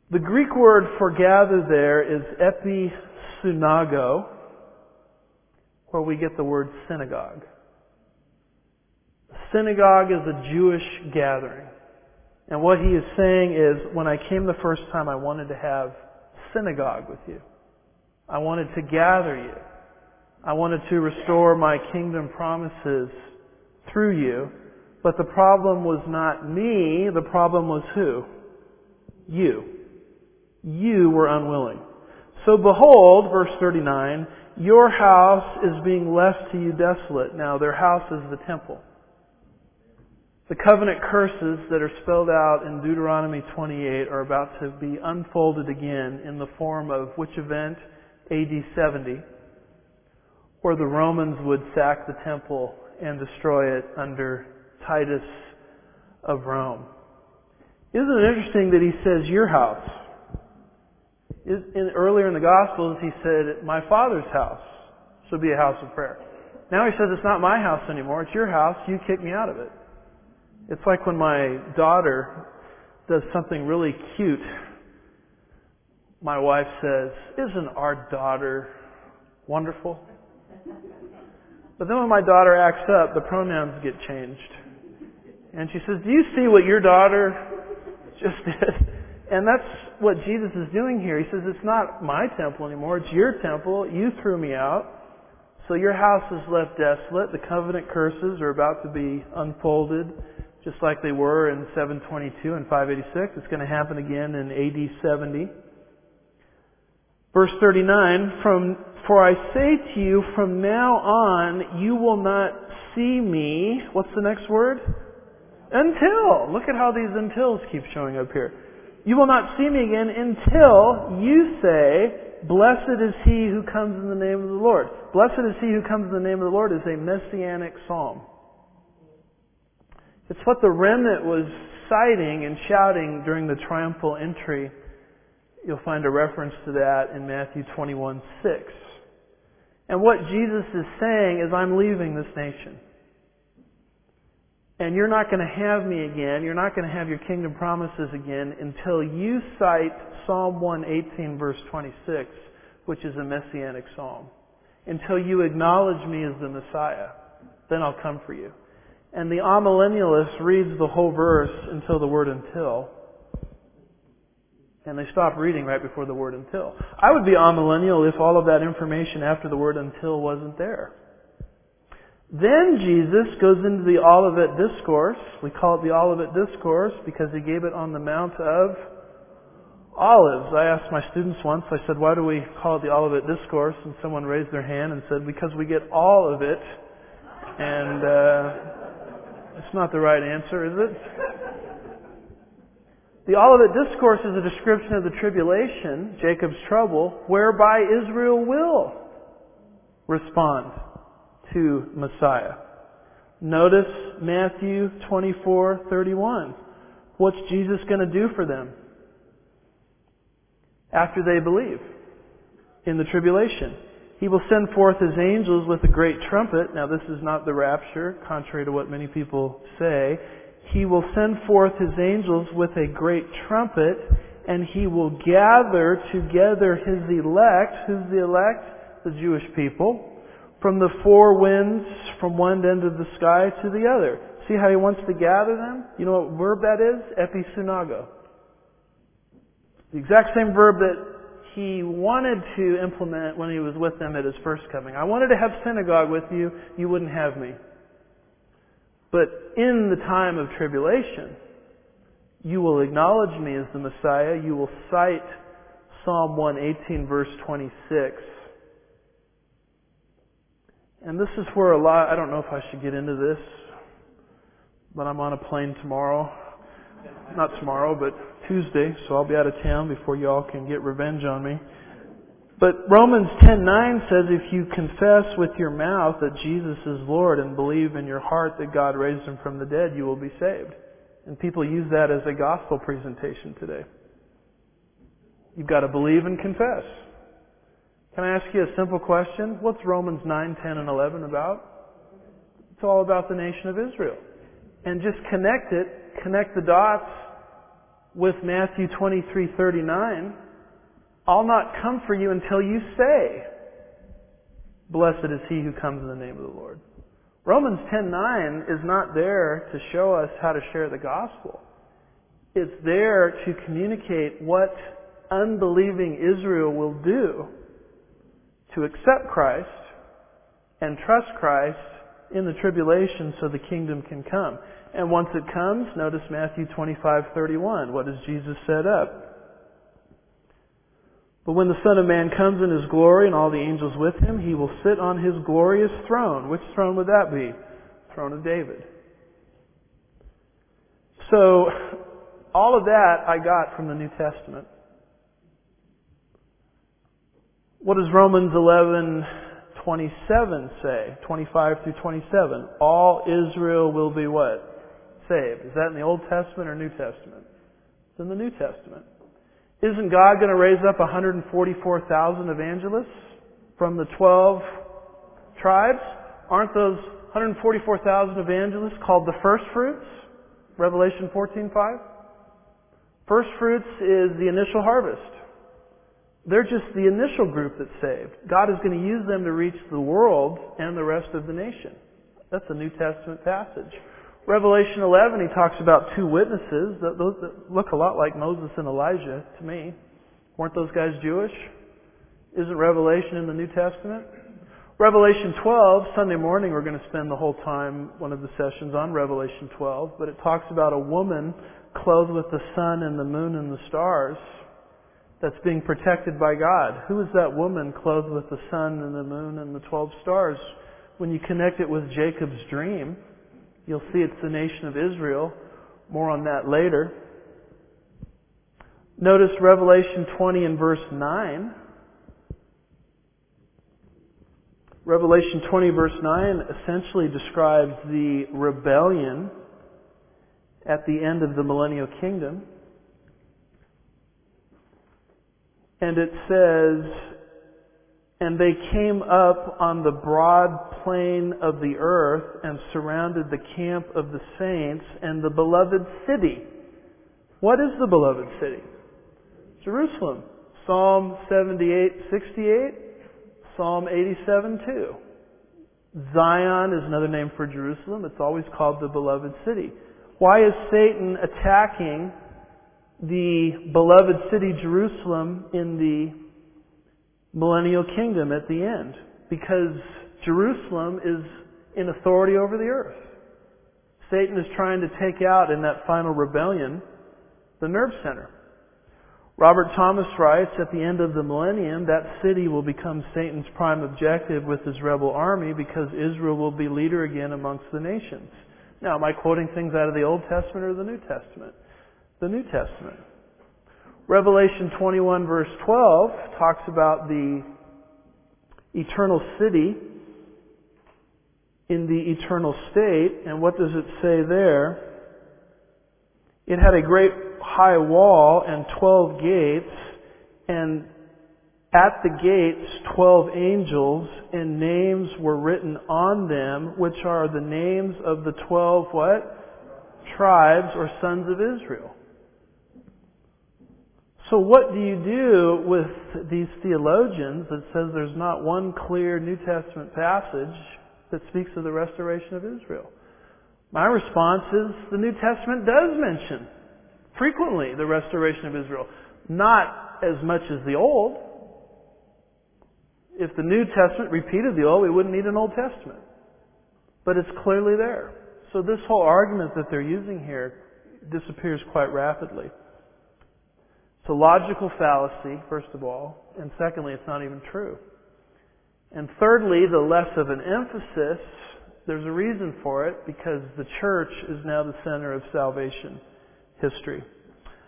The Greek word for gather there is episunago, where we get the word synagogue. Synagogue is a Jewish gathering. And what he is saying is, when I came the first time, I wanted to have synagogue with you. I wanted to gather you. I wanted to restore my kingdom promises through you. But the problem was not me. The problem was who? You. You were unwilling. So behold, verse 39, your house is being left to you desolate. Now, their house is the temple. The covenant curses that are spelled out in Deuteronomy 28 are about to be unfolded again in the form of which event? AD 70, where the Romans would sack the temple and destroy it under Titus of Rome. Isn't it interesting that he says, your house? Earlier in the Gospels, he said, my Father's house shall be a house of prayer. Now he says, it's not my house anymore, it's your house, you kick me out of it. It's like when my daughter does something really cute. My wife says, isn't our daughter wonderful? But then when my daughter acts up, the pronouns get changed. And she says, do you see what your daughter just did? And that's what Jesus is doing here. He says, it's not my temple anymore, it's your temple. You threw me out. So your house is left desolate. The covenant curses are about to be unfolded, just like they were in 722 and 586. It's going to happen again in AD 70. Verse 39, for I say to you, from now on you will not see me. What's the next word? Until. Look at how these untils keep showing up here. You will not see me again until you say, blessed is he who comes in the name of the Lord. Blessed is he who comes in the name of the Lord is a messianic psalm. It's what the remnant was citing and shouting during the triumphal entry. You'll find a reference to that in Matthew 21:6. And what Jesus is saying is, I'm leaving this nation. And you're not going to have me again. You're not going to have your kingdom promises again until you cite Psalm 118 verse 26, which is a messianic psalm. Until you acknowledge me as the Messiah. Then I'll come for you. And the amillennialist reads the whole verse until the word until. And they stop reading right before the word until. I would be amillennial if all of that information after the word until wasn't there. Then Jesus goes into the Olivet Discourse. We call it the Olivet Discourse because he gave it on the Mount of Olives. I asked my students once, I said, why do we call it the Olivet Discourse? And someone raised their hand and said, because we get all of it. And it's not the right answer, is it? The Olivet Discourse is a description of the tribulation, Jacob's trouble, whereby Israel will respond to Messiah. Notice Matthew 24:31. What's Jesus going to do for them after they believe in the tribulation? He will send forth His angels with a great trumpet. Now this is not the rapture, contrary to what many people say. He will send forth His angels with a great trumpet, and He will gather together His elect. Who's the elect? The Jewish people. From the four winds, from one end of the sky to the other. See how He wants to gather them? You know what verb that is? Episunago. The exact same verb that He wanted to implement when He was with them at His first coming. I wanted to have synagogue with you, you wouldn't have me. But in the time of tribulation, you will acknowledge me as the Messiah. You will cite Psalm 118 verse 26. And this is where I don't know if I should get into this, but I'm on a plane tomorrow. Not tomorrow, but Tuesday, so I'll be out of town before y'all can get revenge on me. But Romans 10:9 says, if you confess with your mouth that Jesus is Lord and believe in your heart that God raised Him from the dead, you will be saved. And people use that as a gospel presentation today. You've got to believe and confess. Can I ask you a simple question? What's Romans 9, 10, and 11 about? It's all about the nation of Israel. And just connect the dots with Matthew 23:39, I'll not come for you until you say, blessed is he who comes in the name of the Lord. Romans 10:9 is not there to show us how to share the gospel. It's there to communicate what unbelieving Israel will do to accept Christ and trust Christ in the tribulation so the kingdom can come. And once it comes, notice Matthew 25:31. What does Jesus set up? But when the Son of Man comes in His glory and all the angels with Him, He will sit on His glorious throne. Which throne would that be? Throne of David. So, all of that I got from the New Testament. What does Romans 11:27 say? 25 through 27. All Israel will be what? Saved. Is that in the Old Testament or New Testament? It's in the New Testament. Isn't God going to raise up 144,000 evangelists from the 12 tribes? Aren't those 144,000 evangelists called the first fruits? Revelation 14:5. First fruits is the initial harvest. They're just the initial group that's saved. God is going to use them to reach the world and the rest of the nation. That's a New Testament passage. Revelation 11, he talks about two witnesses. Those that look a lot like Moses and Elijah to me. Weren't those guys Jewish? Isn't Revelation in the New Testament? Revelation 12, Sunday morning we're going to spend the whole time, one of the sessions on Revelation 12, but it talks about a woman clothed with the sun and the moon and the stars that's being protected by God. Who is that woman clothed with the sun and the moon and the 12 stars? When you connect it with Jacob's dream, you'll see it's the nation of Israel. More on that later. Notice Revelation 20 and verse 9. Revelation 20 verse 9 essentially describes the rebellion at the end of the millennial kingdom. And it says, and they came up on the broad plain of the earth and surrounded the camp of the saints and the beloved city. What is the beloved city? Jerusalem. Psalm 78:68, Psalm 87:2. Zion is another name for Jerusalem. It's always called the beloved city. Why is Satan attacking the beloved city Jerusalem in the millennial kingdom at the end? Because Jerusalem is in authority over the earth. Satan is trying to take out in that final rebellion the nerve center. Robert Thomas writes, at the end of the millennium, that city will become Satan's prime objective with his rebel army because Israel will be leader again amongst the nations. Now, am I quoting things out of the Old Testament or the New Testament? The New Testament. Revelation 21 verse 12 talks about the eternal city in the eternal state. And what does it say there? It had a great high wall and 12 gates, and at the gates 12 angels, and names were written on them, which are the names of the 12 what? Tribes or sons of Israel. So what do you do with these theologians that says there's not one clear New Testament passage that speaks of the restoration of Israel? My response is the New Testament does mention frequently the restoration of Israel. Not as much as the Old. If the New Testament repeated the Old, we wouldn't need an Old Testament. But it's clearly there. So this whole argument that they're using here disappears quite rapidly. It's a logical fallacy, first of all, and secondly, it's not even true. And thirdly, the less of an emphasis, there's a reason for it, because the church is now the center of salvation history.